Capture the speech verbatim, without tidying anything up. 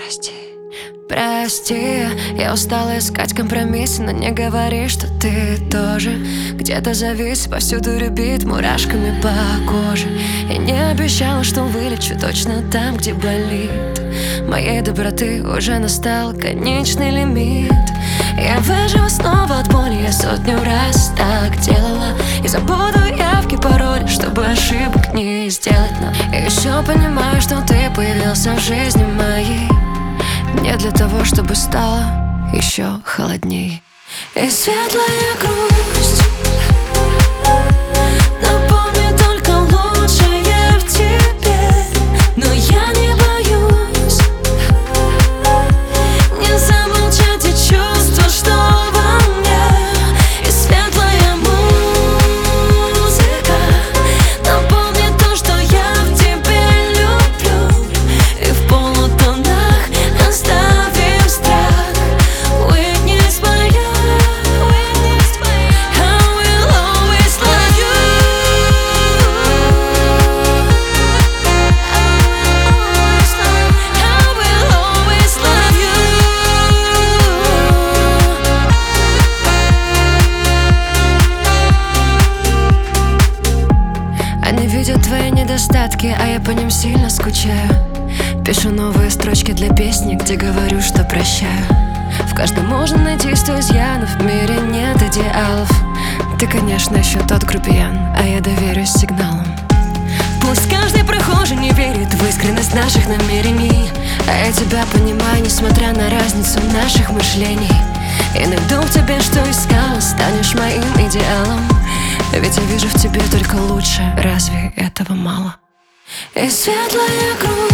Прости, прости, я устала искать компромиссы, но не говори, что ты тоже где-то завис, повсюду рябит мурашками по коже. Я не обещала, что вылечу точно там, где болит. Моей доброты уже настал конечный лимит. Я выживу снова от боли, я сотню раз так делала. И забуду явки, пароли, чтобы ошибок не сделать. Но я еще понимаю, что ты появился в жизни моей не для того, чтобы стало еще холодней. И светлая грусть напомнит только лучшее в тебе. Но я не боюсь не замолчать и чувства, что во мне. И светлая музыка напомнит то, что я в тебе люблю. И в полутонах оставим страх. Witness моя, witness моя, I will always love you. I will always love you. Они видят твои недостатки, а я по ним сильно скучаю. Пишу новые строчки для песни, где говорю, что прощаю. В каждом можно найти сто изъянов, в мире нет идеалов. Ты, конечно, еще тот грубиян, а я доверюсь сигналам. Пусть каждый прохожий не верит в искренность наших намерений, а я тебя понимаю, несмотря на разницу наших мышлений. И найду в тебе, что искала, станешь моим идеалом. Ведь я вижу в тебе только лучше, разве этого мало? И светлая грудь